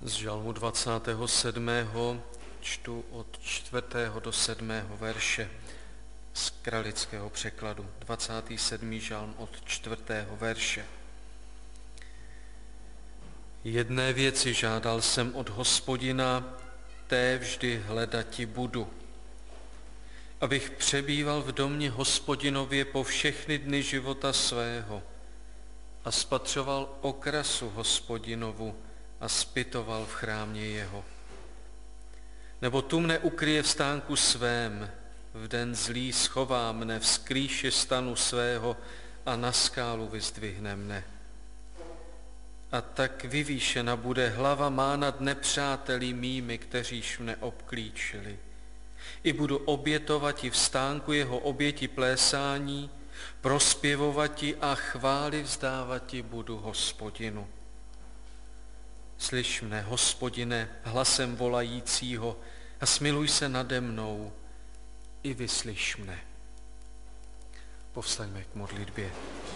Z žalmu 27. čtu od 4. do 7. verše z kralického překladu. 27. žalm od 4. verše. Jedné věci žádal jsem od Hospodina, té vždy hledati budu, abych přebýval v domě Hospodinově po všechny dny života svého a spatřoval okrasu Hospodinovu a zpytoval v chrámě jeho. Nebo tu mne ukryje v stánku svém, v den zlý schová mne, v skrýši stanu svého a na skálu vyzdvihne mne. A tak vyvýšena bude hlava má nad nepřáteli mými, kteříž mne obklíčili. I budu obětovati v stánku jeho oběti plésání, prospěvovati a chvály vzdávati budu Hospodinu. Slyš mne, Hospodine, hlasem volajícího a smiluj se nade mnou, i vyslyš mne. Povstaňme k modlitbě.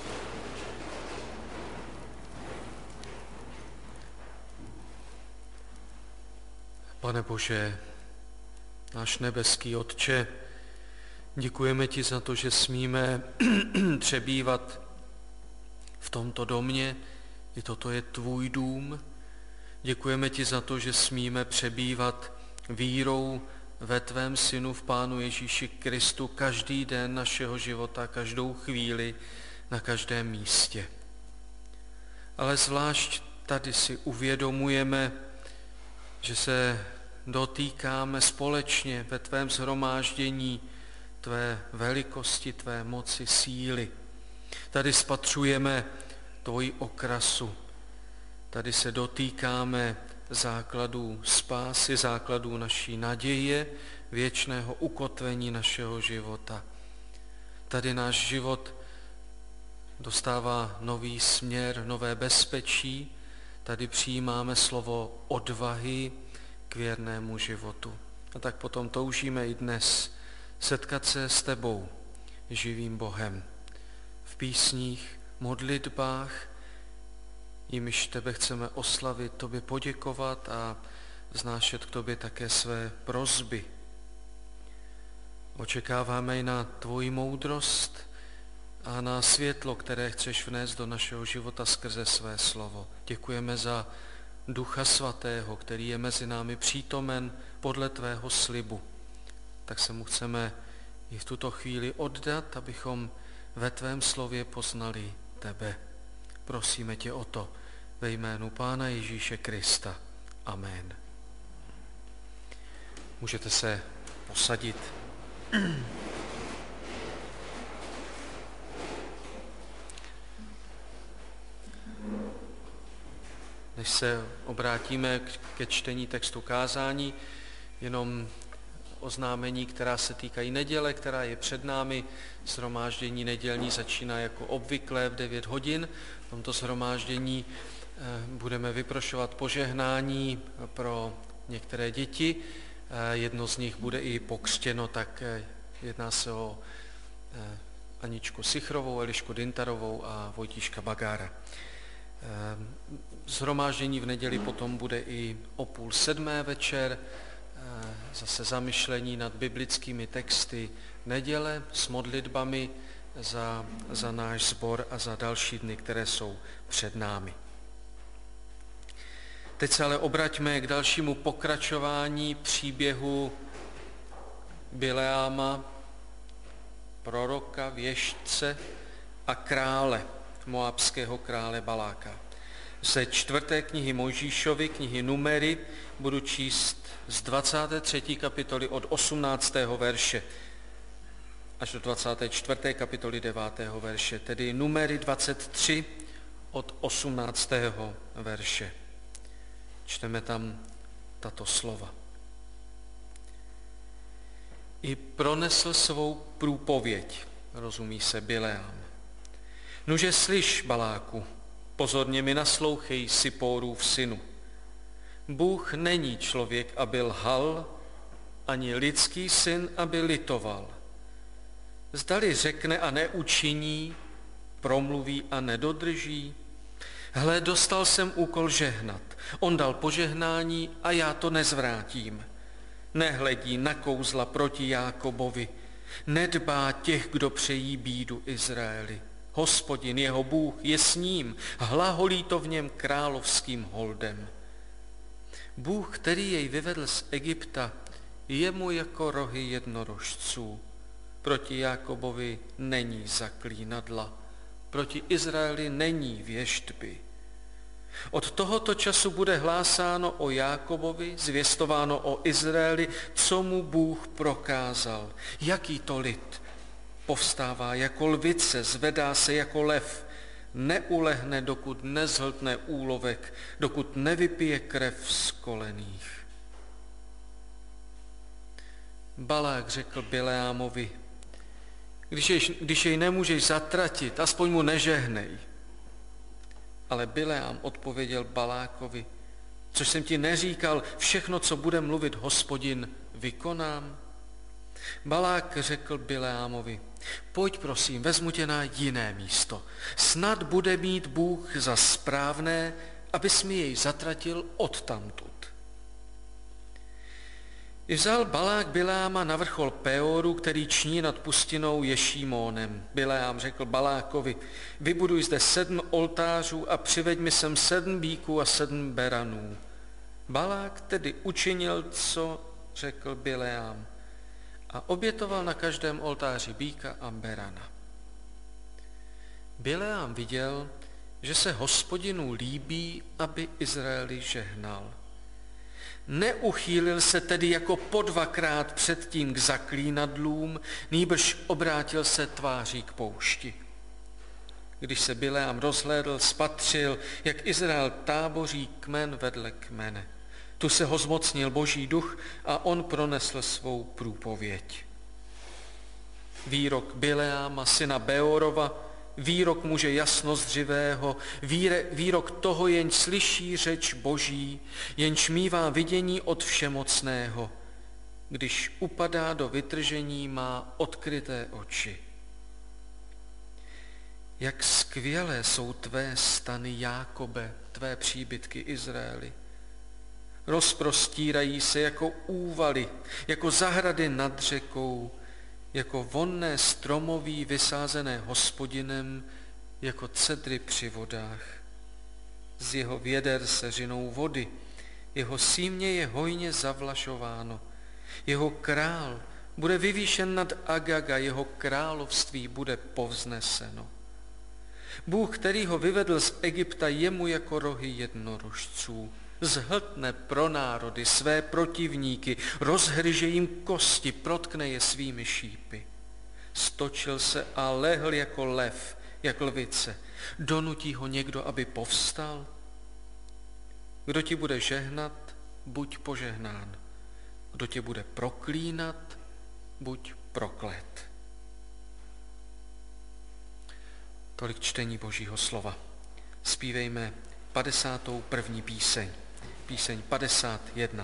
Pane Bože, náš nebeský Otče, děkujeme ti za to, že smíme přebývat v tomto domě, i toto je tvůj dům. Děkujeme ti za to, že smíme přebývat vírou ve tvém Synu, v Pánu Ježíši Kristu, každý den našeho života, každou chvíli, na každém místě. Ale zvlášť tady si uvědomujeme, že se dotýkáme společně ve tvém shromáždění tvé velikosti, tvé moci, síly. Tady spatřujeme tvoji okrasu. Tady se dotýkáme základů spásy, základů naší naděje, věčného ukotvení našeho života. Tady náš život dostává nový směr, nové bezpečí. Tady přijímáme slovo odvahy k věrnému životu. A tak potom toužíme i dnes setkat se s tebou, živým Bohem, v písních, modlitbách, jimiž tebe chceme oslavit, tobě poděkovat a vznášet k tobě také své prosby. Očekáváme i na tvoji moudrost a na světlo, které chceš vnést do našeho života skrze své slovo. Děkujeme za Ducha Svatého, který je mezi námi přítomen podle tvého slibu. Tak se mu chceme i v tuto chvíli oddat, abychom ve tvém slově poznali tebe. Prosíme tě o to ve jménu Pána Ježíše Krista. Amen. Můžete se posadit. Než se obrátíme ke čtení textu kázání, jenom oznámení, která se týkají neděle, která je před námi. Shromáždění nedělní začíná jako obvykle v 9 hodin. V tomto shromáždění budeme vyprošovat požehnání pro některé děti. Jedno z nich bude i pokřtěno, tak jedná se o Aničku Sichrovou, Elišku Dintarovou a Vojtíška Bagára. Shromáždění v neděli potom bude i o 6:30 večer, zase zamyšlení nad biblickými texty neděle s modlitbami za náš sbor a za další dny, které jsou před námi. Teď se ale obraťme k dalšímu pokračování příběhu Bileáma, proroka, věštce a krále, moabského krále Baláka. Ze 4. knihy Mojžíšovy, knihy Numery, budu číst z 23. kapitoly od 18. verše až do 24. kapitoly 9. verše, tedy Numery 23 od 18. verše. Čteme tam tato slova. I pronesl svou průpověď, rozumí se Bileám. Nuže slyš, Baláku, pozorně mi naslouchej, Sipórův synu. Bůh není člověk, aby lhal, ani lidský syn, aby litoval. Zdali řekne a neučiní, promluví a nedodrží. Hle, dostal jsem úkol žehnat. On dal požehnání a já to nezvrátím. Nehledí na kouzla proti Jákobovi, nedbá těch, kdo přejí bídu Izraeli. Hospodin, jeho Bůh, je s ním, hlaholí to v něm královským holdem. Bůh, který jej vyvedl z Egypta, je mu jako rohy jednorožců. Proti Jákobovi není zaklínadla, proti Izraeli není věštby. Od tohoto času bude hlásáno o Jákobovi, zvěstováno o Izraeli, co mu Bůh prokázal. Jaký to lid? Povstává jako lvice, zvedá se jako lev, neulehne, dokud nezhltne úlovek, dokud nevypije krev z kolených. Balák řekl Bileámovi, když jej nemůžeš zatratit, aspoň mu nežehnej. Ale Bileám odpověděl Balákovi, což jsem ti neříkal, všechno, co bude mluvit Hospodin, vykonám. Balák řekl Bileámovi, pojď prosím, vezmu tě na jiné místo. Snad bude mít Bůh za správné, abys mi jej zatratil odtamtud. I vzal Balák Bileáma na vrchol Peoru, který ční nad pustinou Ješímónem. Bileám řekl Balákovi, vybuduj zde 7 oltářů a přiveď mi sem 7 býků a 7 beranů. Balák tedy učinil, co řekl Bileám, a obětoval na každém oltáři býka a berana. Bileám viděl, že se Hospodinu líbí, aby Izraeli žehnal. Neuchýlil se tedy jako po 2krát předtím k zaklínadlům, nýbrž obrátil se tváří k poušti. Když se Bileám rozhlédl, spatřil, jak Izrael táboří kmen vedle kmene. Tu se ho zmocnil Boží duch a on pronesl svou průpověď. Výrok Bileáma, syna Beorova, výrok muže jasnozdřivého, výrok toho, jenž slyší řeč Boží, jenž mívá vidění od Všemocného. Když upadá do vytržení, má odkryté oči. Jak skvělé jsou tvé stany, Jákobe, tvé příbytky Izraeli. Rozprostírají se jako úvaly, jako zahrady nad řekou, jako vonné stromoví vysázené Hospodinem, jako cedry při vodách. Z jeho věder se řinou vody, jeho símě je hojně zavlažováno. Jeho král bude vyvýšen nad Agaga, jeho království bude povzneseno. Bůh, který ho vyvedl z Egypta, je mu jako rohy jednorožců. Zhltne pro národy své protivníky, rozhryže jim kosti, protkne je svými šípy. Stočil se a lehl jako lev, jak lvice. Donutí ho někdo, aby povstal? Kdo ti bude žehnat, buď požehnán. Kdo tě bude proklínat, buď proklet. Tolik čtení Božího slova. Zpívejme 51. píseň. Píseň 51.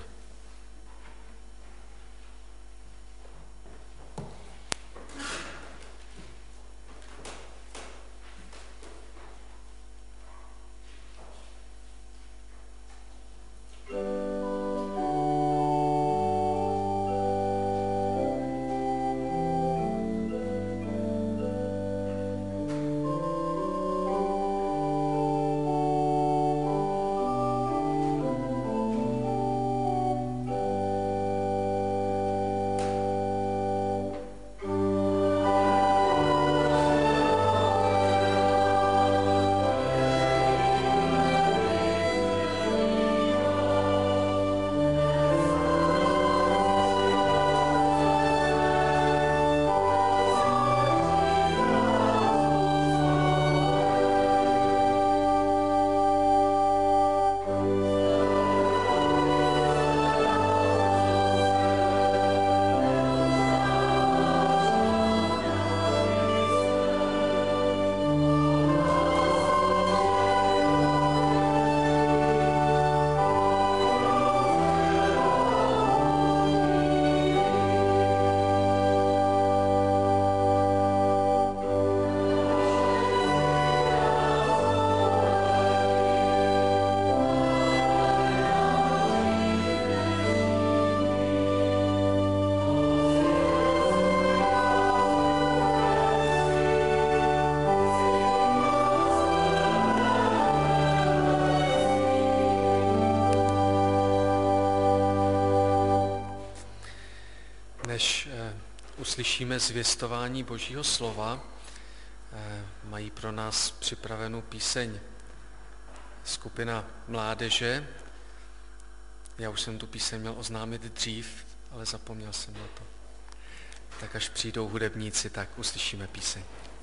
Než uslyšíme zvěstování Božího slova, mají pro nás připravenou píseň skupina mládeže. Já už jsem tu píseň měl oznámit dřív, ale zapomněl jsem na to. Tak až přijdou hudebníci, tak uslyšíme píseň.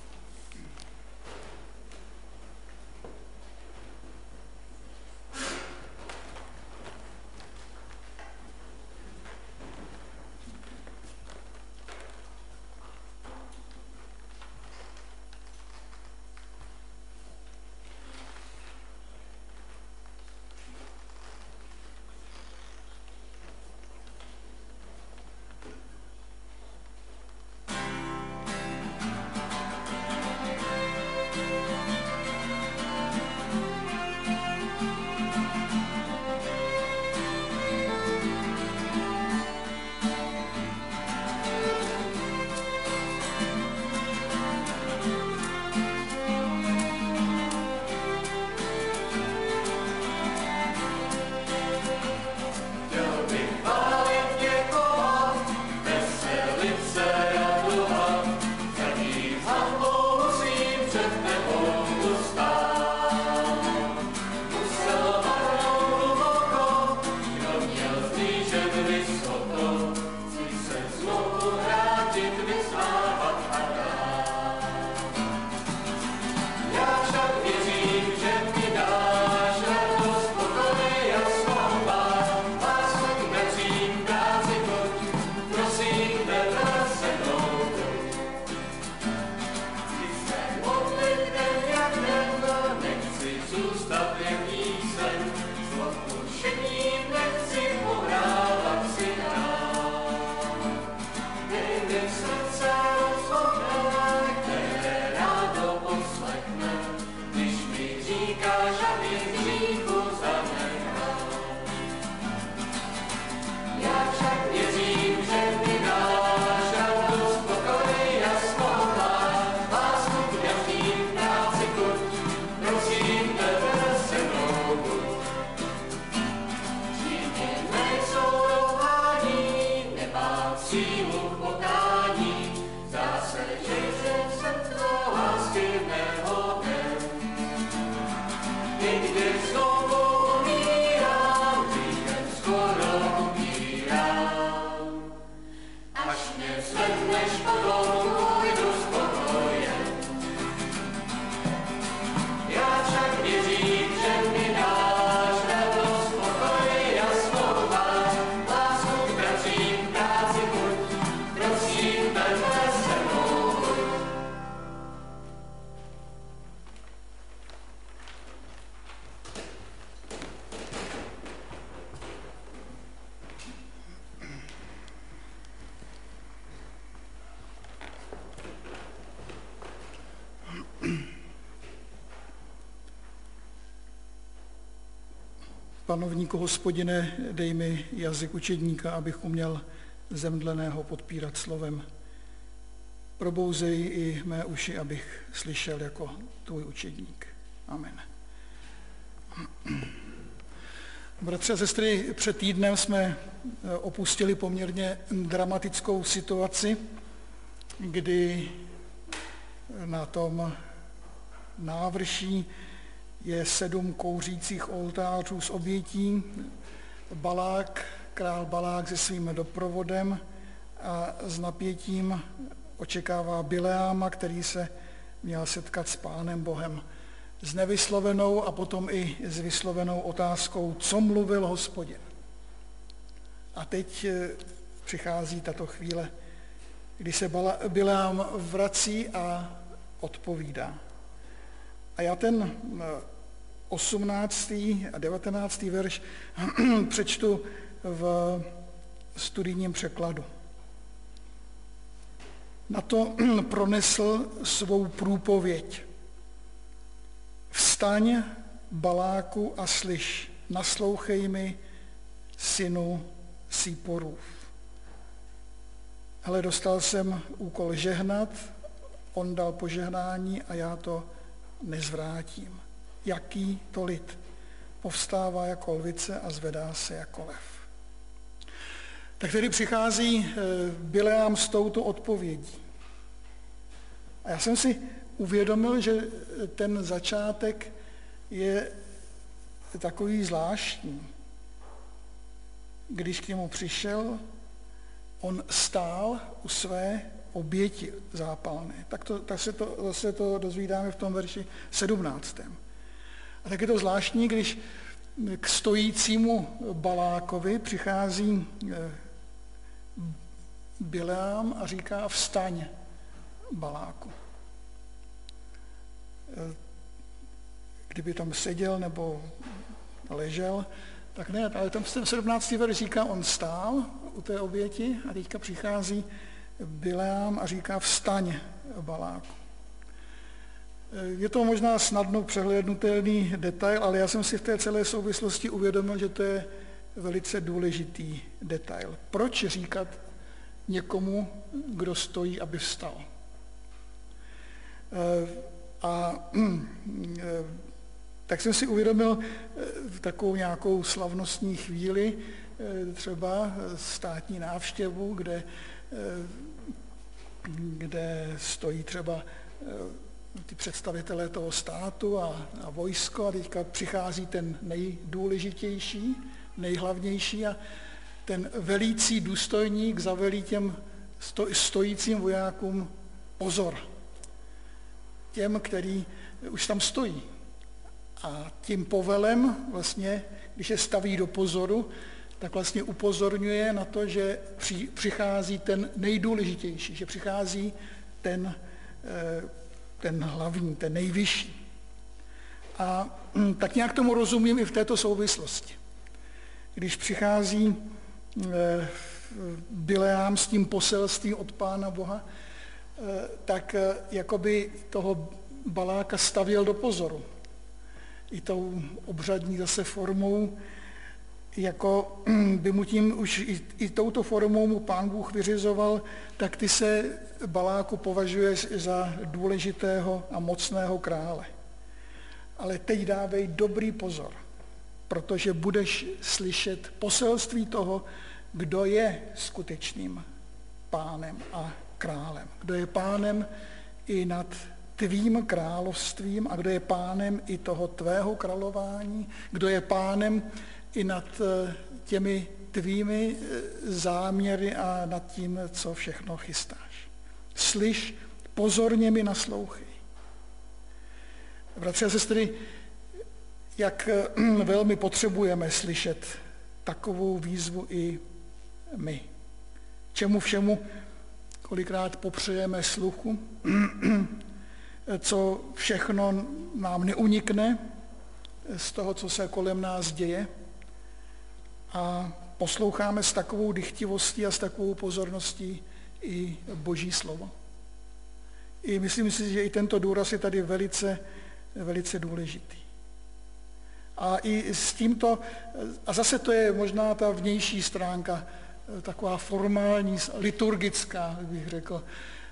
Panovníku Hospodine, dej mi jazyk učedníka, abych uměl zemdleného podpírat slovem. Probouzej i mé uši, abych slyšel jako tvůj učedník. Amen. Bratři a sestry, před týdnem jsme opustili poměrně dramatickou situaci, kdy na tom návrší je 7 kouřících oltářů s obětí. Král Balák se svým doprovodem a s napětím očekává Bileáma, který se měl setkat s Pánem Bohem. S nevyslovenou a potom i s vyslovenou otázkou, co mluvil Hospodin. A teď přichází tato chvíle, kdy se Bileám vrací a odpovídá. A já ten 18. a 19. verš přečtu v studijním překladu. Na to pronesl svou průpověď. Vstaň, Baláku, a slyš, naslouchej mi, synu Sýporův. Hele, dostal jsem úkol žehnat, on dal požehnání a já to nezvrátím. Jaký to lid povstává jako lvice a zvedá se jako lev. Tak tedy přichází Bileám s touto odpovědí. A já jsem si uvědomil, že ten začátek je takový zvláštní. Když k němu přišel, on stál u své oběti zápalné. Tak se to dozvídáme v tom verši 17. A tak je to zvláštní, když k stojícímu Balákovi přichází Bileám a říká: vstaň, Baláku. Kdyby tam seděl nebo ležel, tak ne, ale tam 17. verš říká, on stál u té oběti a teďka přichází Bileám a říká: vstaň, Baláku. Je to možná snadno přehlédnutelný detail, ale já jsem si v té celé souvislosti uvědomil, že to je velice důležitý detail. Proč říkat někomu, kdo stojí, aby vstal? Tak jsem si uvědomil v takovou nějakou slavnostní chvíli, třeba státní návštěvu, kde stojí třeba ty představitelé toho státu a vojsko a teďka přichází ten nejdůležitější, nejhlavnější a ten velící důstojník zavelí těm stojícím vojákům: pozor, těm, který už tam stojí. A tím povelem vlastně, když je staví do pozoru, tak vlastně upozorňuje na to, že přichází ten nejdůležitější, že přichází ten hlavní, ten nejvyšší. A tak nějak tomu rozumím i v této souvislosti. Když přichází Bileám s tím poselstvím od Pána Boha, tak jakoby toho Baláka stavěl do pozoru. I tou obřadní zase formou, jako by mu tím už i touto formou mu Pán Bůh vyřizoval, tak ty se, Baláku, považuješ za důležitého a mocného krále. Ale teď dávej dobrý pozor, protože budeš slyšet poselství toho, kdo je skutečným pánem a králem. Kdo je pánem i nad tvým královstvím a kdo je pánem i toho tvého králování, kdo je pánem i nad těmi tvými záměry a nad tím, co všechno chystáš. Slyš, pozorně mi naslouchej. Bratři a sestry, jak velmi potřebujeme slyšet takovou výzvu i my. Čemu všemu kolikrát popřejeme sluchu, co všechno nám neunikne z toho, co se kolem nás děje, a posloucháme s takovou dychtivostí a s takovou pozorností i Boží slovo. I myslím si, že i tento důraz je tady velice, velice důležitý. A i s tímto, a zase to je možná ta vnější stránka, taková formální, liturgická, bych řekl,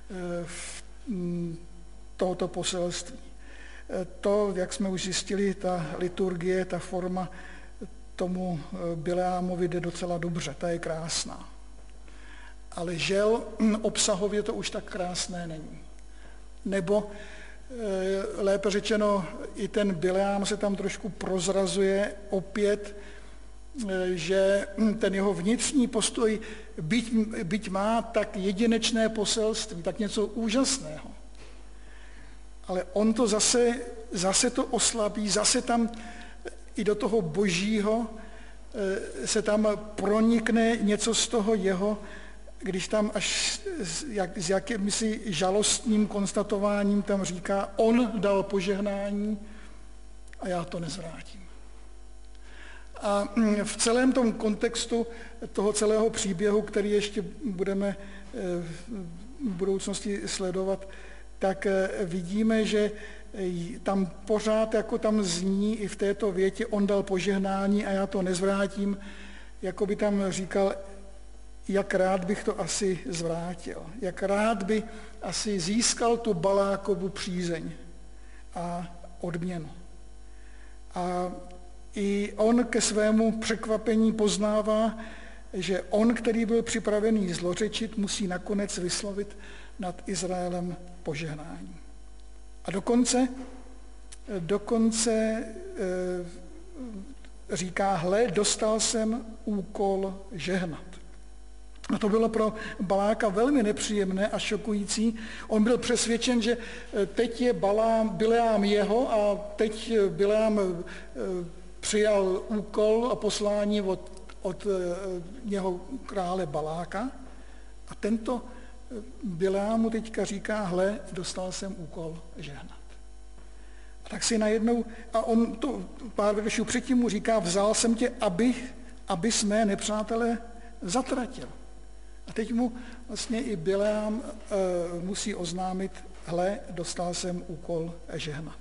tohoto poselství. To, jak jsme už zjistili, ta liturgie, ta forma, tomu Bileámovi jde docela dobře, ta je krásná. Ale žel obsahově to už tak krásné není. Nebo lépe řečeno, i ten Bileám se tam trošku prozrazuje opět, že ten jeho vnitřní postoj, byť má tak jedinečné poselství, tak něco úžasného, ale on to zase to oslabí, zase tam i do toho Božího se tam pronikne něco z toho jeho, když tam až s jakýmsi žalostným konstatováním tam říká, on dal požehnání a já to nezvrátím. A v celém tom kontextu toho celého příběhu, který ještě budeme v budoucnosti sledovat, tak vidíme, že tam pořád jako tam zní i v této větě, on dal požehnání a já to nezvrátím, jako by tam říkal, jak rád bych to asi zvrátil, jak rád by asi získal tu Balákovu přízeň a odměnu. A i on ke svému překvapení poznává, že on, který byl připravený zlořečit, musí nakonec vyslovit nad Izraelem požehnání. A dokonce říká, hle, dostal jsem úkol žehnat. A to bylo pro Baláka velmi nepříjemné a šokující. On byl přesvědčen, že teď je Bileám jeho a teď Bileám přijal úkol a poslání od jeho krále Baláka. A tento Bileám mu teďka říká, hle, dostal jsem úkol žehnat. A tak si najednou, a on to pár veršů předtím mu říká, vzal jsem tě, aby mé nepřátele zatratil. A teď mu vlastně i Bileám musí oznámit, hle, dostal jsem úkol žehnat.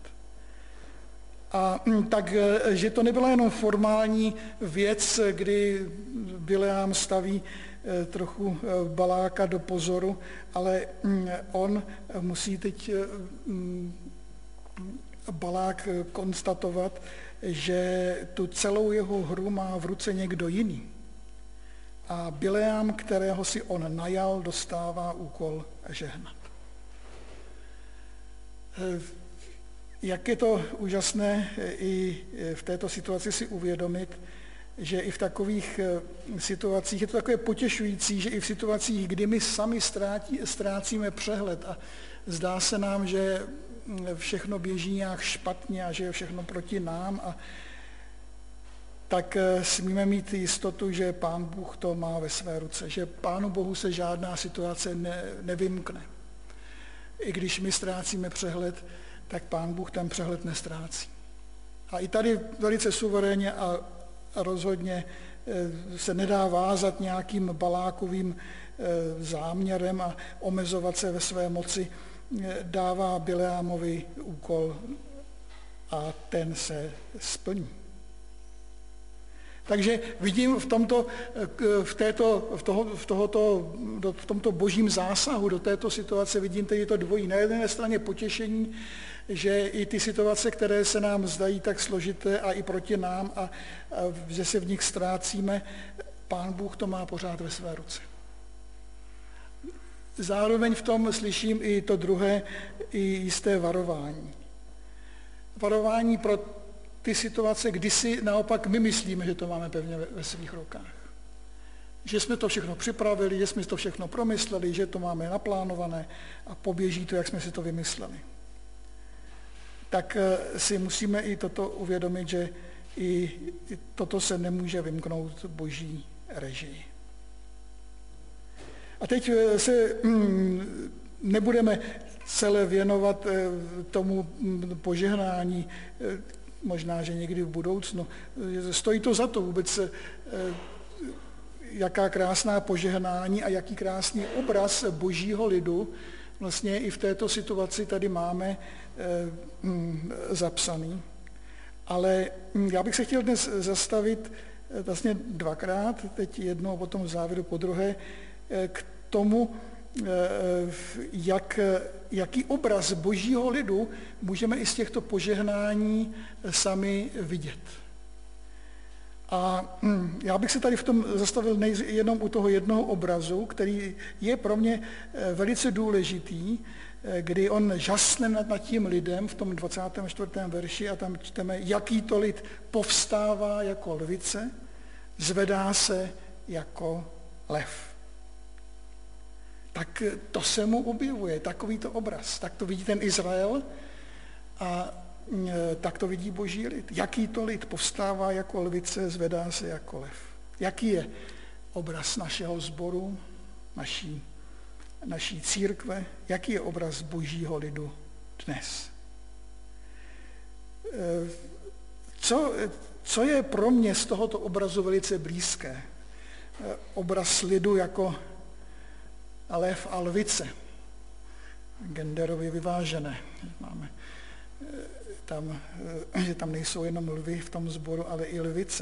A takže to nebyla jenom formální věc, kdy Bileám staví trochu Baláka do pozoru, ale on musí teď Balák konstatovat, že tu celou jeho hru má v ruce někdo jiný. A Bileám, kterého si on najal, dostává úkol žehnat. Jak je to úžasné i v této situaci si uvědomit, že i v takových situacích je to takové potěšující, že i v situacích, kdy my sami ztrácíme přehled a zdá se nám, že všechno běží nějak špatně a že je všechno proti nám, tak smíme mít jistotu, že Pán Bůh to má ve své ruce, že Pánu Bohu se žádná situace nevymkne. I když my ztrácíme přehled, tak Pán Bůh ten přehled nestrácí. A i tady velice suverénně a rozhodně se nedá vázat nějakým Balákovým záměrem a omezovat se ve své moci, dává Bileámovi úkol a ten se splní. Takže vidím v tomto božím zásahu do této situace, vidím tedy to dvojí. Na jedné straně potěšení, že i ty situace, které se nám zdají tak složité a i proti nám a že se v nich ztrácíme, Pán Bůh to má pořád ve své ruce. Zároveň v tom slyším i to druhé, i jisté varování. Varování pro ty situace, kdy si naopak my myslíme, že to máme pevně ve svých rukách. Že jsme to všechno připravili, že jsme to všechno promysleli, že to máme naplánované a poběží to, jak jsme si to vymysleli. Tak si musíme i toto uvědomit, že i toto se nemůže vymknout boží režii. A teď se nebudeme celé věnovat tomu požehnání, možná, že někdy v budoucnu. Stojí to za to vůbec, jaká krásná požehnání a jaký krásný obraz božího lidu vlastně i v této situaci tady máme zapsaný. Ale já bych se chtěl dnes zastavit vlastně dvakrát, teď jednou, potom v závěru podruhé, k tomu, jaký obraz božího lidu můžeme i z těchto požehnání sami vidět. A já bych se tady v tom zastavil jenom u toho jednoho obrazu, který je pro mě velice důležitý, kdy on žasne nad tím lidem v tom 24. verši a tam čteme, jaký to lid povstává jako lvice, zvedá se jako lev. Tak to se mu objevuje, takovýto obraz. Tak to vidí ten Izrael a tak to vidí boží lid. Jaký to lid povstává jako lvice, zvedá se jako lev. Jaký je obraz našeho sboru, naší církve, jaký je obraz božího lidu dnes. Co je pro mě z tohoto obrazu velice blízké? Obraz lidu jako lev a lvice. Genderově vyvážené. Máme že tam nejsou jenom lvy v tom sboru, ale i lvice.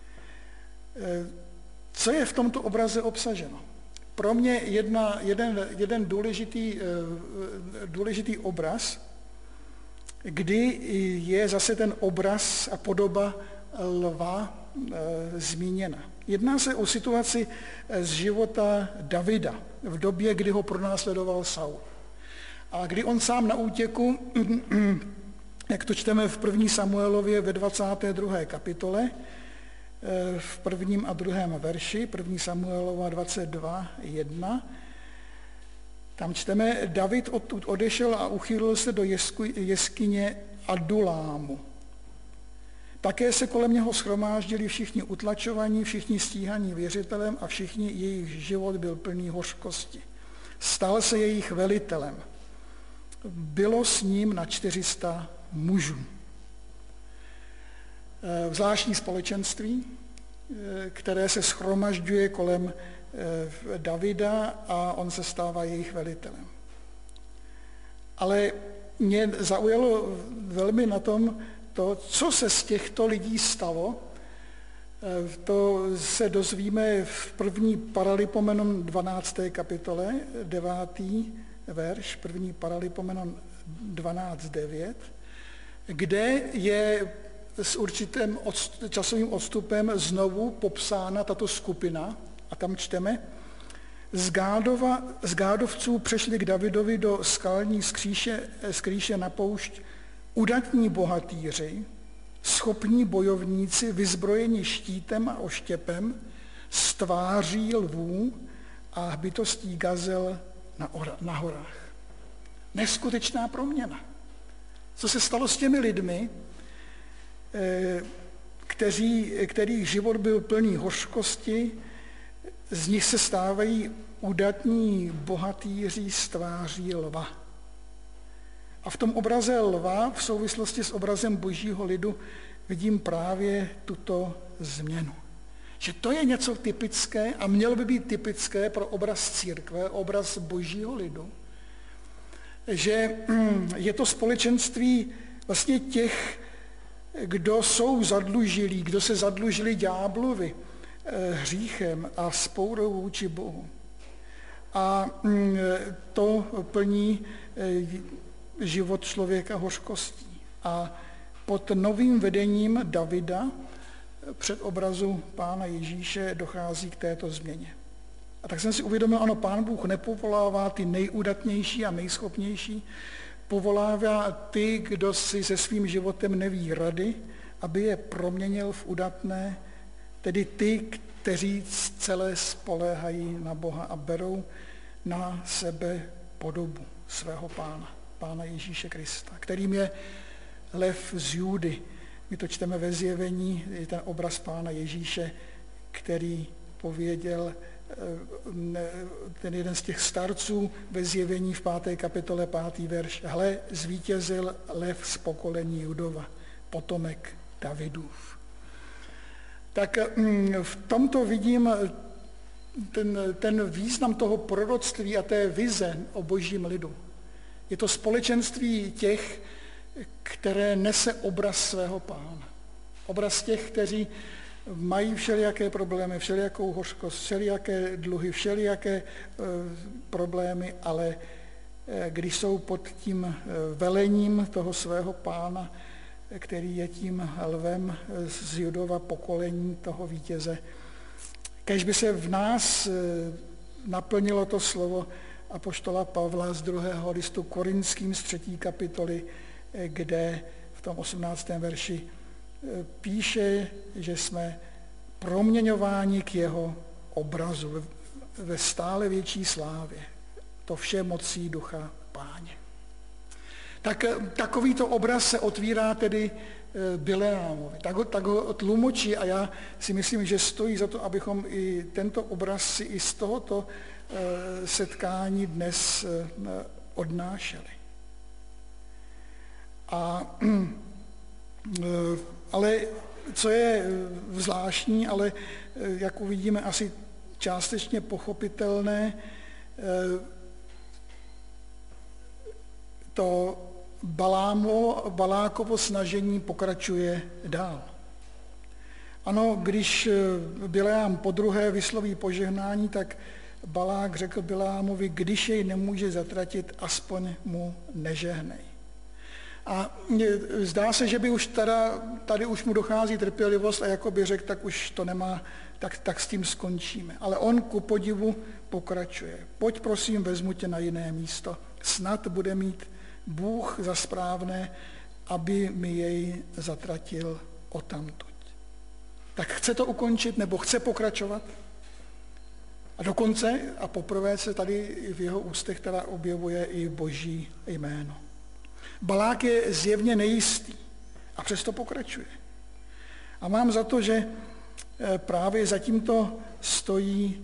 Co je v tomto obraze obsaženo? Pro mě jeden důležitý obraz, kdy je zase ten obraz a podoba lva zmíněna. Jedná se o situaci z života Davida v době, kdy ho pronásledoval Saul. A kdy on sám na útěku, jak to čteme v 1. Samuelově ve 22. kapitole, v 1. a 2. verši, 1. Samuelova 22:1, tam čteme, David odtud odešel a uchýlil se do jeskyně Adulámu. Také se kolem něho shromáždili všichni utlačovaní, všichni stíhaní věřitelem a všichni jejich život byl plný hořkosti. Stal se jejich velitelem. Bylo s ním na 400 mužů. Zvláštní společenství, které se shromažďuje kolem Davida a on se stává jejich velitelem. Ale mě zaujalo velmi na tom to, co se z těchto lidí stalo. To se dozvíme v 1. Paralipomenon 12. kapitole, 9. verš, 1. Paralipomenon 12:9, kde je s určitým časovým odstupem znovu popsána tato skupina a tam čteme, z Gádovců přešli k Davidovi do skalní skrýše na poušť udatní bohatýři, schopní bojovníci, vyzbrojeni štítem a oštěpem, s tváří lvů a hbitostí gazel na horách. Neskutečná proměna. Co se stalo s těmi lidmi, kterých život byl plný hořkosti, z nich se stávají udatní bohatýři s tváří lva. A v tom obraze lva, v souvislosti s obrazem božího lidu, vidím právě tuto změnu. Že to je něco typické a mělo by být typické pro obraz církve, obraz božího lidu. Že je to společenství vlastně těch, kdo jsou zadlužilí, kdo se zadlužili ďáblovi, hříchem a spourou vůči Bohu. A to plní život člověka hořkostí. A pod novým vedením Davida před obrazu Pána Ježíše dochází k této změně. A tak jsem si uvědomil, ano, Pán Bůh nepovolává ty nejudatnější a nejschopnější, povolává ty, kdo si se svým životem neví rady, aby je proměnil v udatné, tedy ty, kteří celé spoléhají na Boha a berou na sebe podobu svého Pána Ježíše Krista, kterým je lev z Judy. My to čteme ve Zjevení, je ten obraz Pána Ježíše, který pověděl ten jeden z těch starců ve Zjevení v 5. kapitole 5. verš. Hle, zvítězil lev z pokolení Judova, potomek Davidův. Tak v tomto vidím ten význam toho proroctví a té vize o božím lidu. Je to společenství těch, které nese obraz svého Pána. Obraz těch, kteří mají všelijaké problémy, všelijakou hořkost, všelijaké dluhy, všelijaké problémy, ale když jsou pod tím velením toho svého Pána, který je tím lvem z Judova pokolení toho vítěze, kéž by se v nás naplnilo to slovo apoštola Pavla z 2. listu Korinským z 3. kapitoly, kde v tom 18. verši píše, že jsme proměňováni k jeho obrazu ve stále větší slávě. To vše mocí Ducha Páně. Tak takovýto obraz se otvírá tedy Bileámovi. Tak ho tlumočí a já si myslím, že stojí za to, abychom i tento obraz si i z tohoto setkání dnes odnášeli. Ale co je zvláštní, ale jak uvidíme, asi částečně pochopitelné, to Balákovo snažení pokračuje dál. Ano, když Bileám podruhé vysloví požehnání, tak Balák řekl Bileámovi, když jej nemůže zatratit, aspoň mu nežehnej. A zdá se, že by už tady už mu dochází trpělivost a jako by řekl, tak už to nemá, tak s tím skončíme. Ale on ku podivu pokračuje. Pojď prosím, vezmu tě na jiné místo. Snad bude mít Bůh za správné, aby mi jej zatratil odtamtud. Tak chce to ukončit, nebo chce pokračovat? A dokonce, a poprvé se tady v jeho ústech teda objevuje i Boží jméno. Balák je zjevně nejistý a přesto pokračuje. A mám za to, že právě za tímto stojí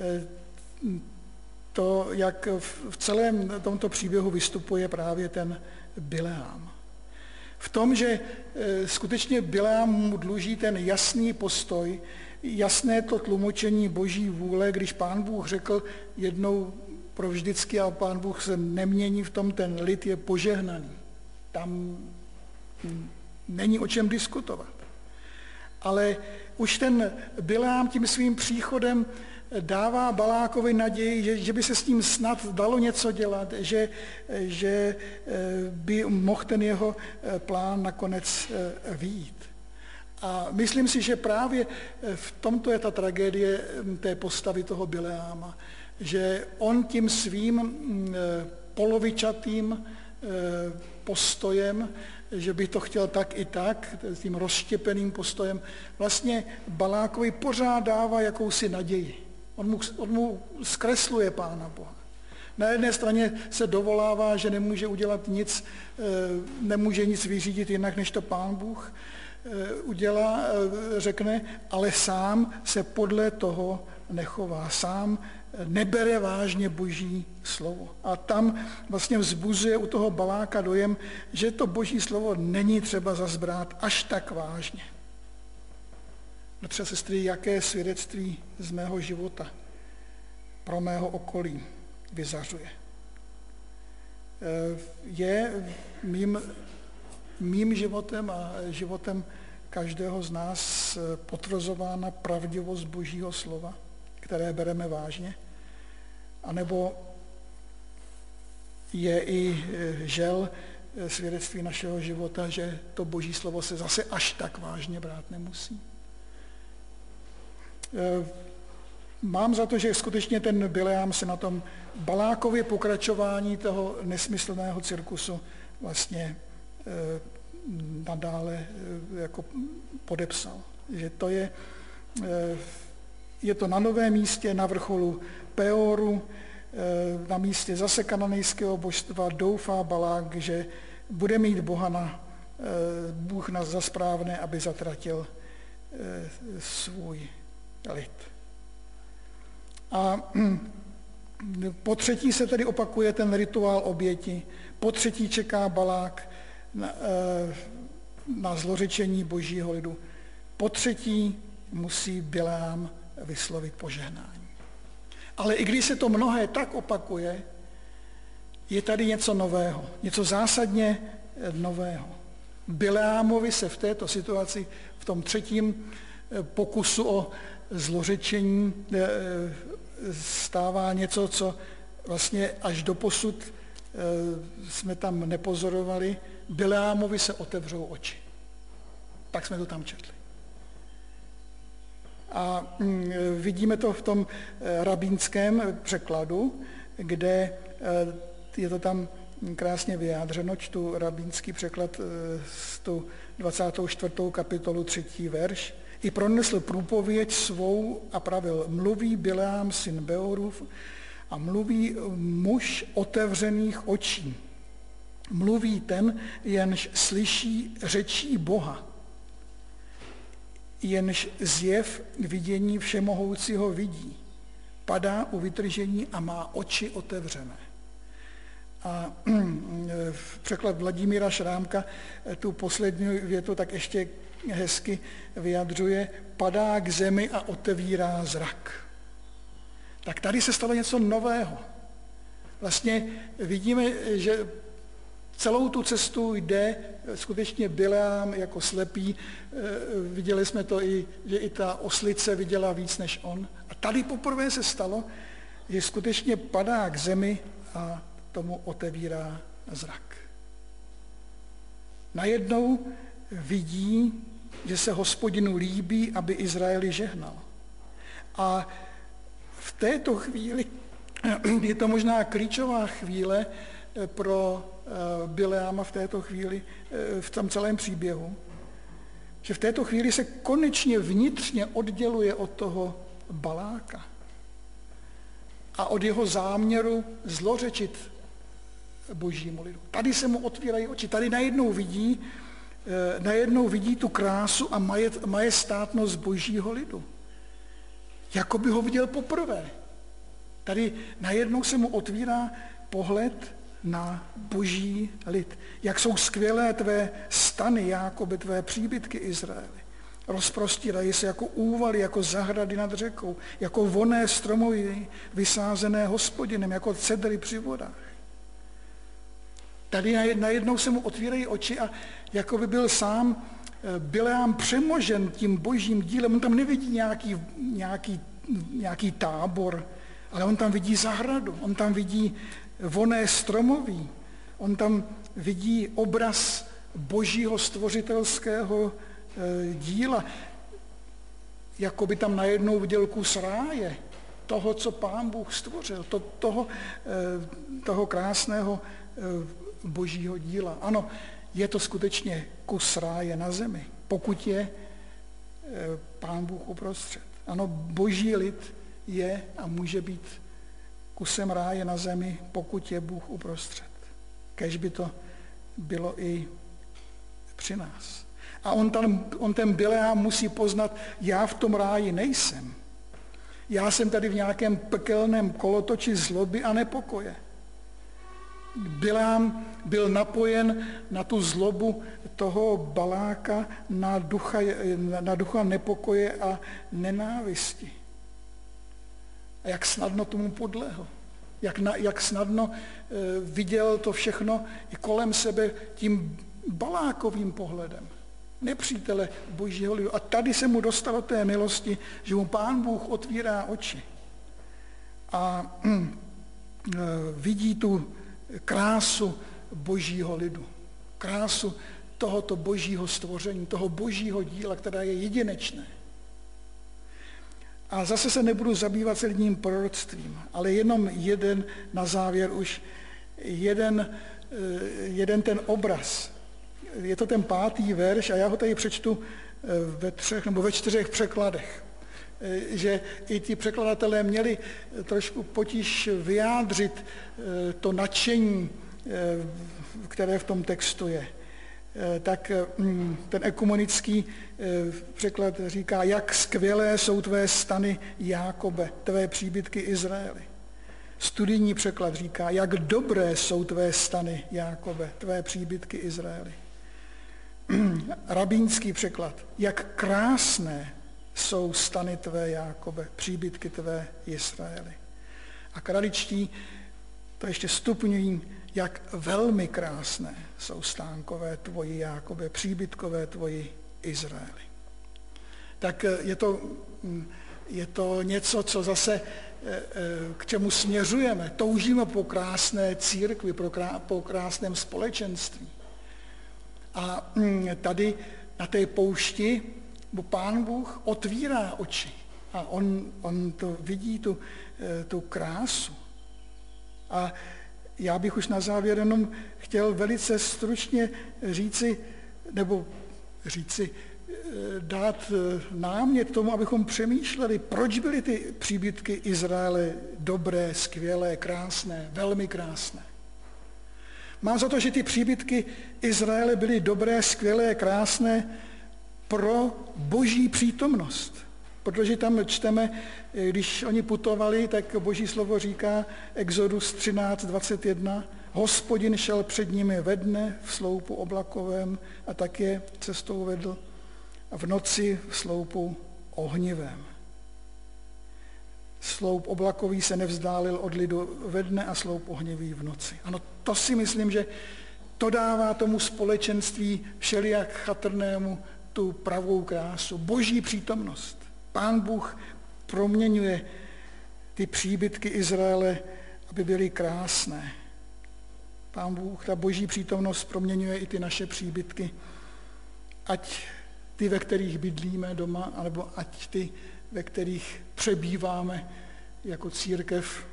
to, jak v celém tomto příběhu vystupuje právě ten Bileám. V tom, že skutečně Bileám mu dluží ten jasný postoj, jasné to tlumočení Boží vůle, když Pán Bůh řekl jednou provždycky a Pán Bůh se nemění v tom, ten lid je požehnaný. Tam není o čem diskutovat. Ale už ten Bileám tím svým příchodem dává Balákovi naději, že by se s ním snad dalo něco dělat, že by mohl ten jeho plán nakonec vyjít. A myslím si, že právě v tomto je ta tragédie té postavy toho Bileáma, že on tím svým polovičatým postojem, že by to chtěl tak i tak, tím rozštěpeným postojem, vlastně Balákovi pořád dává jakousi naději. On mu zkresluje Pána Boha. Na jedné straně se dovolává, že nemůže udělat nic, nemůže nic vyřídit jinak, než to Pán Bůh udělá, řekne, ale sám se podle toho nechová. Sám nebere vážně Boží slovo. A tam vlastně vzbuzuje u toho Baláka dojem, že to Boží slovo není třeba zas brát až tak vážně. Bratři a sestry, jaké svědectví z mého života pro mého okolí vyzařuje. Je mým životem a životem každého z nás potvrzována pravdivost Božího slova, které bereme vážně? A nebo je i žel svědectví našeho života, že to Boží slovo se zase až tak vážně brát nemusí? Mám za to, že skutečně ten Bileám se na tom Balákově pokračování toho nesmyslného cirkusu vlastně nadále jako podepsal. Že to je to na novém místě, na vrcholu Peoru, na místě zase kananejského božstva, doufá Balák, že bude mít Bůh za správné, aby zatratil svůj lid. A po třetí se tedy opakuje ten rituál oběti, po třetí čeká Balák na zlořečení Božího lidu, po třetí musí Bileám vyslovit požehnání. Ale i když se to mnohé tak opakuje, je tady něco nového, něco zásadně nového. Bileámovi se v této situaci, v tom třetím pokusu o zlořečení, stává něco, co vlastně až doposud jsme tam nepozorovali. Bileámovi se otevřou oči. Tak jsme to tam četli. A vidíme to v tom rabínském překladu, kde je to tam krásně vyjádřeno, čtu rabínský překlad z tu 24. kapitolu 3. verš. I pronesl průpověď svou a pravil, mluví Bileám syn Beorův a mluví muž otevřených očí. Mluví ten, jenž slyší řečí Boha, jenž zjev vidění všemohoucího vidí, padá u vytržení a má oči otevřené. A překlad Vladimíra Šrámka tu poslední větu tak ještě hezky vyjadřuje, padá k zemi a otevírá zrak. Tak tady se stalo něco nového. Vlastně vidíme, že celou tu cestu jde skutečně Bileám jako slepý. Viděli jsme to i, že i ta oslice viděla víc než on. A tady poprvé se stalo, že skutečně padá k zemi a tomu otevírá zrak. Najednou vidí, že se Hospodinu líbí, aby Izraeli žehnal. A v této chvíli, je to možná klíčová chvíle pro Bileáma v této chvíli, v tom celém příběhu, že v této chvíli se konečně vnitřně odděluje od toho Baláka a od jeho záměru zlořečit božímu lidu. Tady se mu otvírají oči, tady najednou vidí tu krásu a majestátnost božího lidu. Jako by ho viděl poprvé. Tady najednou se mu otvírá pohled na boží lid. Jak jsou skvělé tvé stany, Jákobe, tvé příbytky Izraeli. Rozprostírají se jako úvaly, jako zahrady nad řekou, jako vonné stromy vysázené Hospodinem, jako cedry při vodách. Tady najednou se mu otvírají oči a jako by byl sám Bileám přemožen tím božím dílem. On tam nevidí nějaký tábor, ale on tam vidí zahradu, on tam vidí vonné stromoví, on tam vidí obraz božího stvořitelského díla. Jako by tam najednou viděl kus ráje, toho, co Pán Bůh stvořil, toho krásného božího díla. Ano, je to skutečně kus ráje na zemi, pokud je Pán Bůh uprostřed. Ano, boží lid je a může být kusem ráje na zemi, pokud je Bůh uprostřed. Kéž by to bylo i při nás. A on ten Bileám musí poznat, já v tom ráji nejsem. Já jsem tady v nějakém pekelném kolotoči zloby a nepokoje. Bileám byl napojen na tu zlobu toho Baláka, na ducha nepokoje a nenávisti. A jak snadno tomu podlehl. Jak snadno viděl to všechno i kolem sebe tím Balákovým pohledem. Nepřítele božího lidu. A tady se mu dostalo té milosti, že mu Pán Bůh otvírá oči. A vidí tu krásu božího lidu. Krásu tohoto božího stvoření, toho božího díla, které je jedinečné. A zase se nebudu zabývat celým proroctvím, ale jenom jeden na závěr už, jeden ten obraz. Je to ten 5. verš a já ho tady přečtu ve 3 nebo ve 4 překladech. Že i ti překladatelé měli trošku potíž vyjádřit to nadšení, které v tom textu je. Tak ten ekumenický překlad říká, jak skvělé jsou tvé stany, Jákobe, tvé příbytky Izraeli. Studijní překlad říká, jak dobré jsou tvé stany, Jákobe, tvé příbytky Izraeli. Rabínský překlad, jak krásné jsou stany tvé, Jákobe, příbytky tvé, Izraeli. A kraličtí to ještě stupňují, jak velmi krásné jsou stánkové tvoji, Jákobe, příbytkové tvoji, Izraeli. Tak je to něco, co zase k čemu směřujeme. Toužíme po krásné církvi, po krásném společenství. A tady na té poušti Pán Bůh otvírá oči a on to vidí, tu krásu. A já bych už na závěr jenom chtěl velice stručně dát námět tomu, abychom přemýšleli, proč byly ty příbytky Izraele dobré, skvělé, krásné, velmi krásné. Mám za to, že ty příbytky Izraele byly dobré, skvělé, krásné pro boží přítomnost. Protože tam čteme, když oni putovali, tak boží slovo říká, Exodus 13:21, Hospodin šel před nimi ve dne v sloupu oblakovém a tak je cestou vedl a v noci v sloupu ohnivém. Sloup oblakový se nevzdálil od lidu ve dne a sloup ohnivý v noci. Ano, to si myslím, že to dává tomu společenství všelijak chatrnému tu pravou krásu, boží přítomnost. Pán Bůh proměňuje ty příbytky Izraele, aby byly krásné. Pán Bůh, ta boží přítomnost proměňuje i ty naše příbytky, ať ty, ve kterých bydlíme doma, anebo ať ty, ve kterých přebýváme jako církev.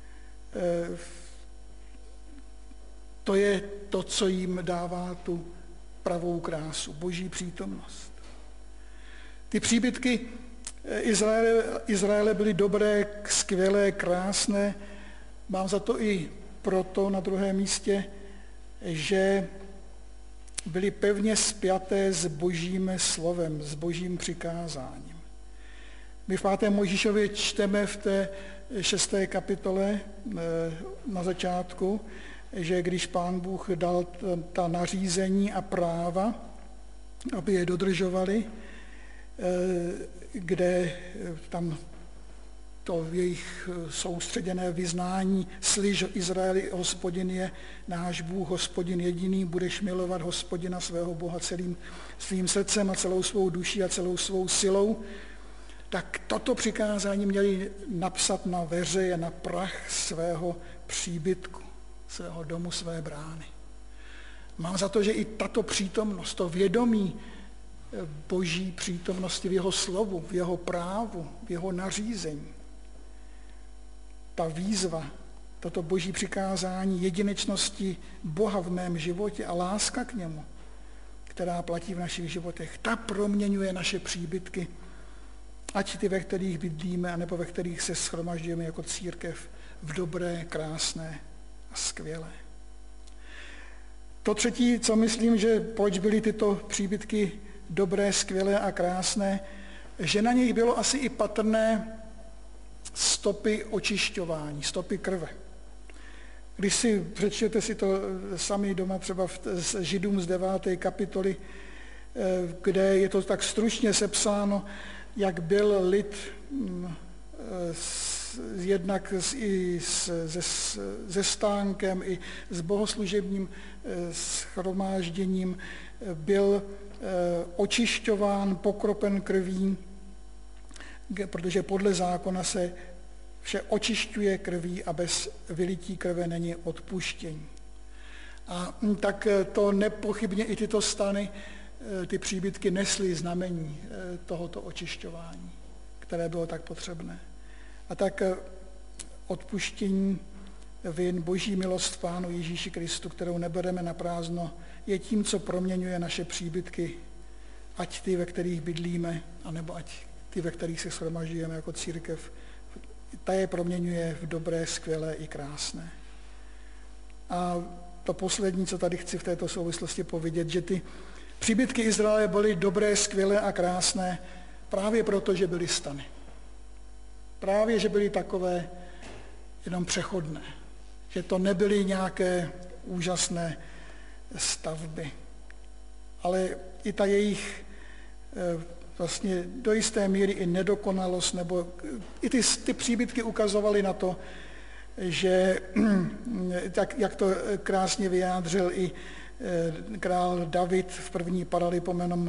To je to, co jim dává tu pravou krásu, boží přítomnost. Ty příbytky Izraele byly dobré, skvělé, krásné. Mám za to i proto na druhém místě, že byly pevně spjaté s božím slovem, s božím přikázáním. My v 5. Mojžíšově čteme v té 6. kapitole na začátku, že když Pán Bůh dal ta nařízení a práva, aby je dodržovali, kde tam to jejich soustředěné vyznání, slyš Izraeli, Hospodin je náš Bůh, Hospodin jediný, budeš milovat Hospodina svého Boha celým svým srdcem a celou svou duší a celou svou silou, tak toto přikázání měli napsat na veřeje, na prach svého příbytku, svého domu, své brány. Mám za to, že i tato přítomnost, to vědomí boží přítomnosti v jeho slovu, v jeho právu, v jeho nařízení, ta výzva, toto boží přikázání jedinečnosti Boha v mém životě a láska k němu, která platí v našich životech, ta proměňuje naše příbytky, ať ty, ve kterých bydlíme, anebo ve kterých se shromažďujeme jako církev, v dobré, krásné a skvělé. To třetí, co myslím, že proč byly tyto příbytky dobré, skvělé a krásné, že na nich bylo asi i patrné stopy očišťování, stopy krve. Když si přečtěte si to sami doma třeba z Židům z 9. kapitoly, kde je to tak stručně sepsáno, jak byl lid jednak i se stánkem, i s bohoslužebním shromážděním byl očišťován, pokropen krví, protože podle zákona se vše očišťuje krví a bez vylití krve není odpuštění. A tak to nepochybně i tyto stany, ty příbytky nesly znamení tohoto očišťování, které bylo tak potřebné. A tak odpuštění vin, boží milost Pánu Ježíši Kristu, kterou nebereme na prázdno, je tím, co proměňuje naše příbytky, ať ty, ve kterých bydlíme, anebo ať ty, ve kterých se shromažďujeme jako církev. Ta je proměňuje v dobré, skvělé i krásné. A to poslední, co tady chci v této souvislosti povědět, že ty příbytky Izraele byly dobré, skvělé a krásné právě proto, že byly stany. Právě, že byly takové jenom přechodné. Že to nebyly nějaké úžasné stavby. Ale i ta jejich vlastně do jisté míry i nedokonalost, nebo i ty příbytky ukazovaly na to, že, tak, jak to krásně vyjádřil i král David v první Paralipomenon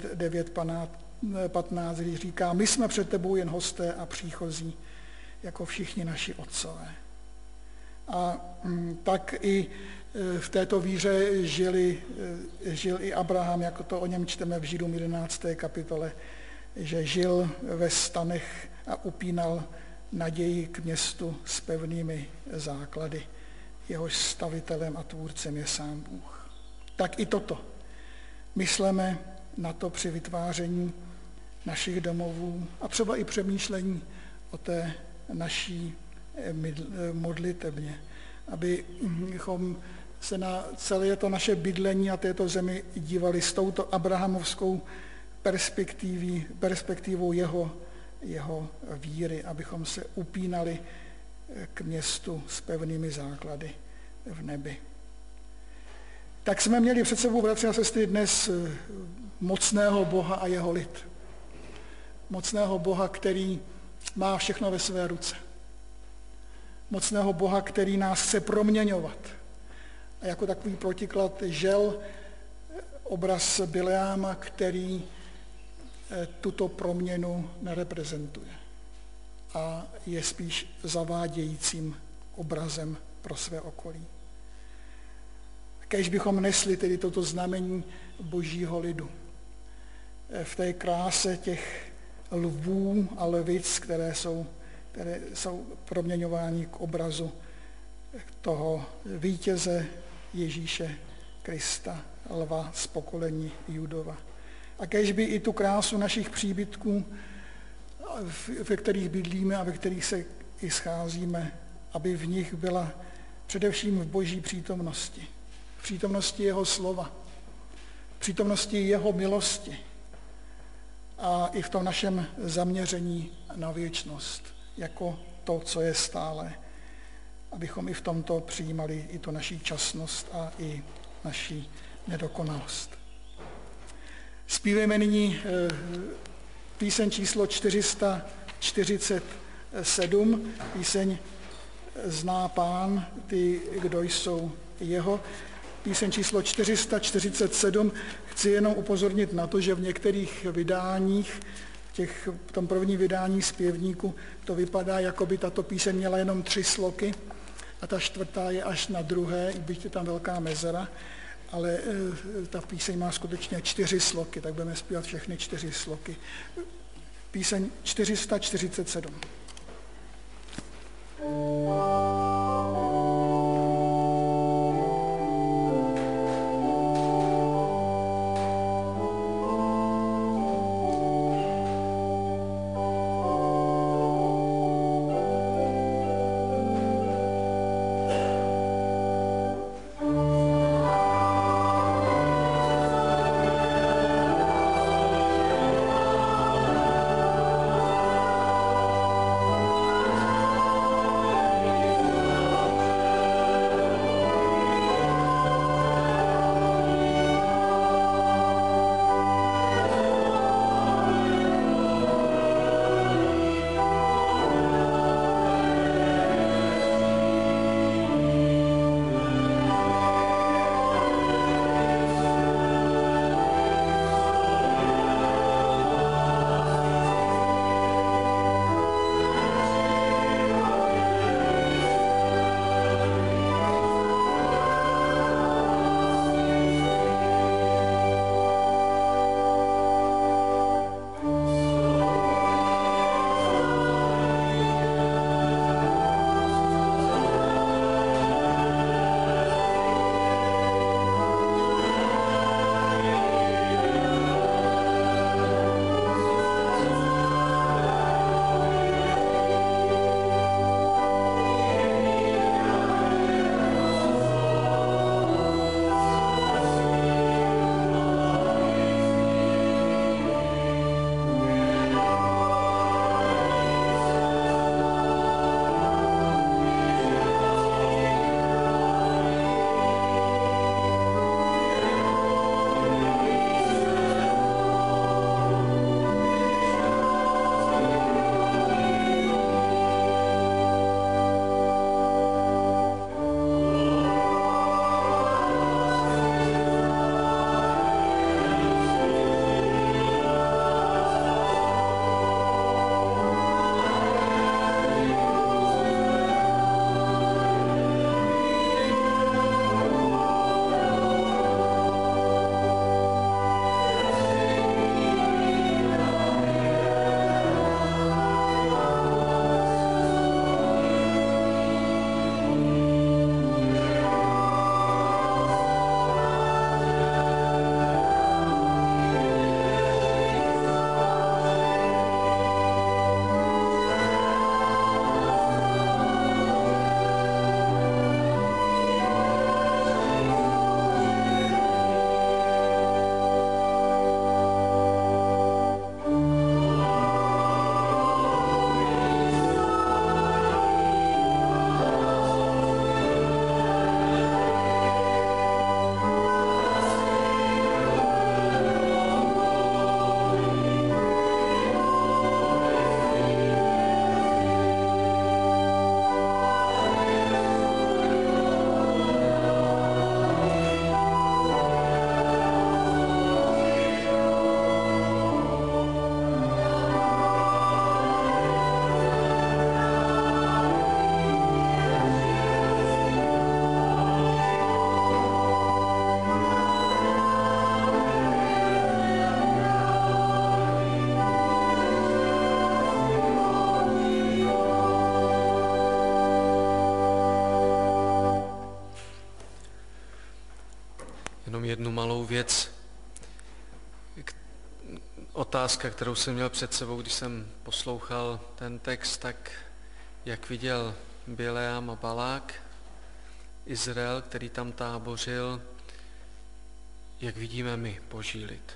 29:15, když říká, my jsme před tebou jen hosté a příchozí, jako všichni naši otcové. A tak i v této víře žil i Abraham, jako to o něm čteme v Židům 11. kapitole, že žil ve stanech a upínal naději k městu s pevnými základy. Jehož stavitelem a tvůrcem je sám Bůh. Tak i toto. Mysleme na to při vytváření našich domovů a třeba i přemýšlení o té naší modlitebně, abychom se na celé to naše bydlení a této zemi dívali s touto abrahamovskou perspektivou jeho víry, abychom se upínali k městu s pevnými základy v nebi. Tak jsme měli před sebou, bratři a sestry, dnes mocného Boha a jeho lid. Mocného Boha, který má všechno ve své ruce. Mocného Boha, který nás chce proměňovat. A jako takový protiklad žel obraz Bileáma, který tuto proměnu nereprezentuje a je spíš zavádějícím obrazem pro své okolí. Kéž bychom nesli tedy toto znamení božího lidu. V té kráse těch lvů a lvic, které jsou proměňovány k obrazu toho vítěze Ježíše Krista, lva z pokolení Judova. A kéž by i tu krásu našich příbytků, ve kterých bydlíme a ve kterých se i scházíme, aby v nich byla především v boží přítomnosti. V přítomnosti jeho slova, v přítomnosti jeho milosti a i v tom našem zaměření na věčnost, jako to, co je stále. Abychom i v tomto přijímali i tu naši časnost a i naši nedokonalost. Zpívejme nyní píseň číslo 447, píseň Zná Pán ty, kdo jsou jeho. Píseň číslo 447. Chci jenom upozornit na to, že v některých vydáních, v tom prvním vydání zpěvníku, to vypadá, jako by tato píseň měla jenom 3 sloky a ta 4. je až na druhé, i byť je tam velká mezera, ale ta píseň má skutečně 4 sloky, tak budeme zpívat všechny 4 sloky. Píseň 447. jednu malou věc. Otázka, kterou jsem měl před sebou, když jsem poslouchal ten text, tak jak viděl Bileam a Balák, Izrael, který tam tábořil, jak vidíme my Boží lid.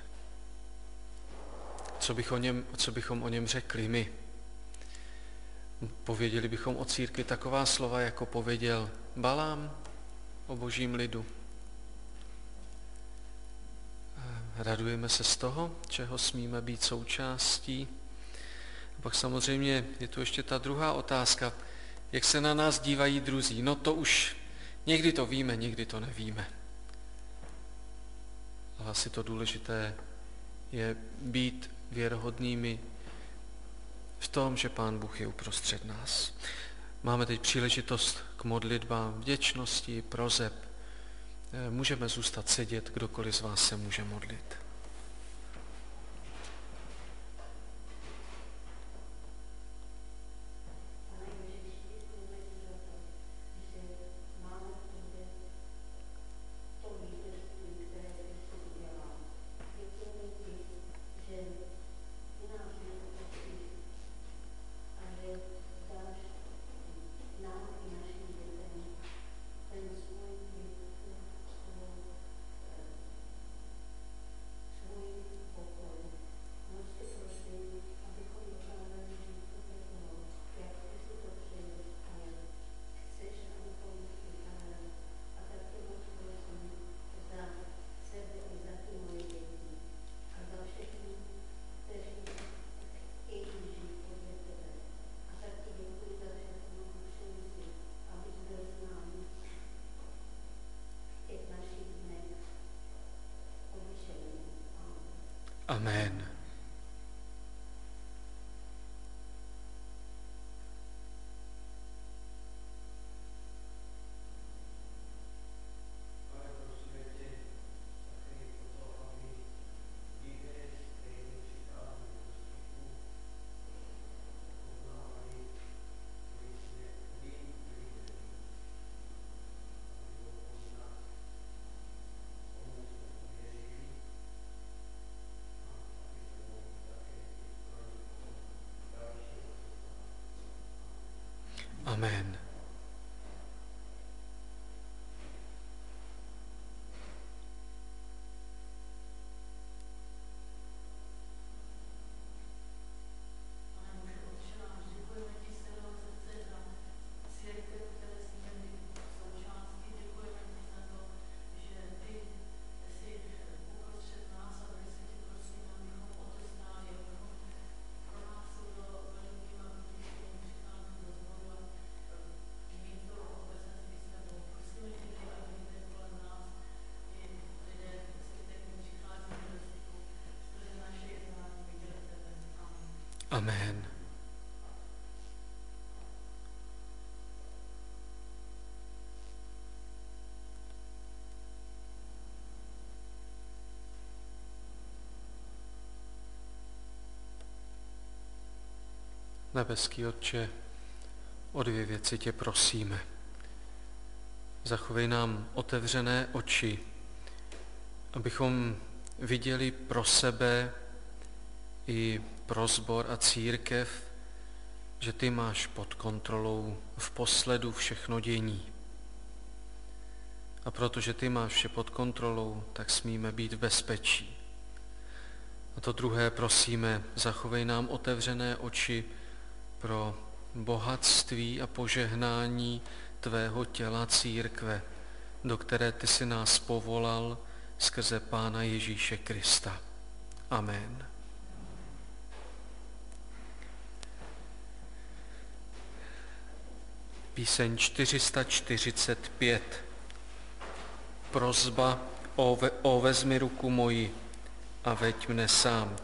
Co bychom o něm řekli my? Pověděli bychom o církvi taková slova, jako pověděl Balám o Božím lidu. Radujeme se z toho, čeho smíme být součástí. A pak samozřejmě je tu ještě ta druhá otázka, jak se na nás dívají druzí. No to už někdy to víme, někdy to nevíme. Ale asi to důležité je být věrohodnými v tom, že Pán Bůh je uprostřed nás. Máme teď příležitost k modlitbám vděčnosti, proseb. Můžeme zůstat sedět, kdokoliv z vás se může modlit. Amen. Amen. Amen. Nebeský Otče, o dvě věci tě prosíme. Zachovej nám otevřené oči, abychom viděli pro sebe i pro sbor a církev, že ty máš pod kontrolou v posledu všechno dění. A protože ty máš vše pod kontrolou, tak smíme být v bezpečí. A to druhé prosíme, zachovej nám otevřené oči pro bohatství a požehnání tvého těla církve, do které ty si nás povolal skrze Pána Ježíše Krista. Amen. Píseň 445. Prosba o vezmi ruku moji a veď mne sám.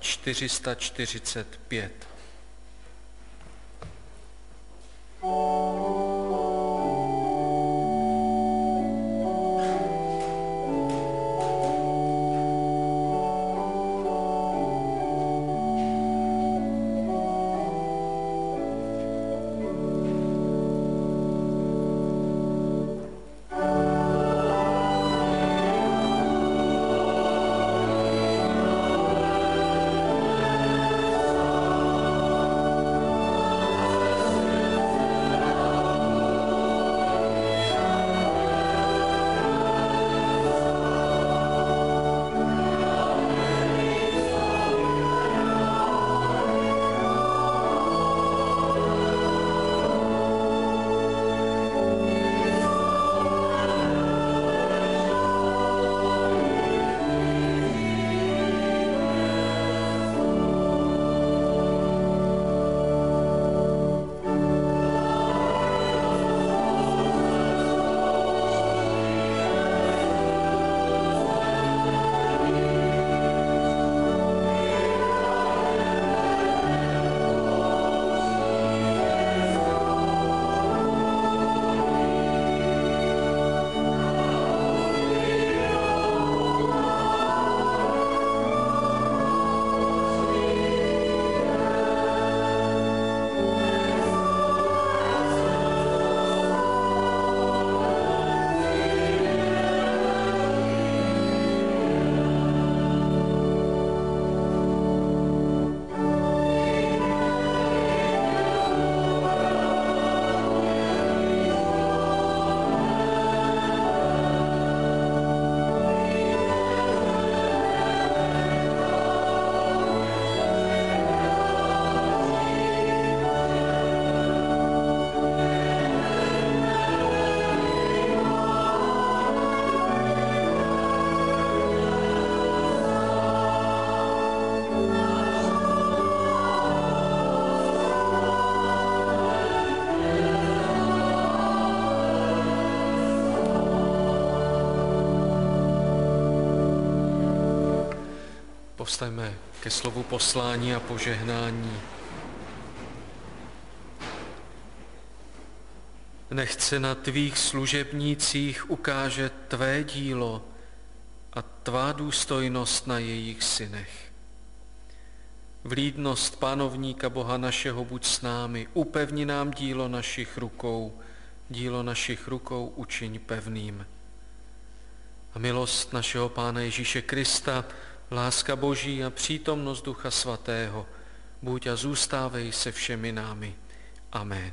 445. Povstaňme ke slovu poslání a požehnání. Nechť se na tvých služebnících ukáže tvé dílo a tvá důstojnost na jejich synech. Vlídnost panovníka Boha našeho buď s námi, upevni nám dílo našich rukou učiň pevným. A milost našeho Pána Ježíše Krista, láska Boží a přítomnost Ducha Svatého, buď a zůstávej se všemi námi. Amen.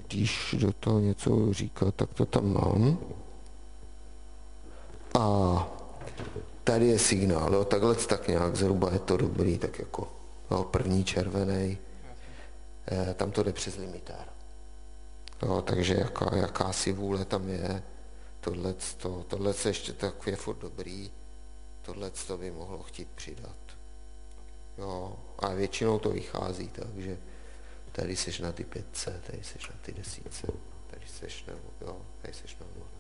když do toho něco říkat, tak to tam mám. A tady je signál, jo, takhle tak nějak zhruba je to dobrý, tak jako jo, první červený, tam to jde přes limitér. Jo, takže jakási vůle tam je, tohle ještě tak je furt dobrý, tohle by mohlo chtít přidat. Jo, a většinou to vychází tak, že tady seš na ty 5C, tady seš na ty 10, tady seš na 0.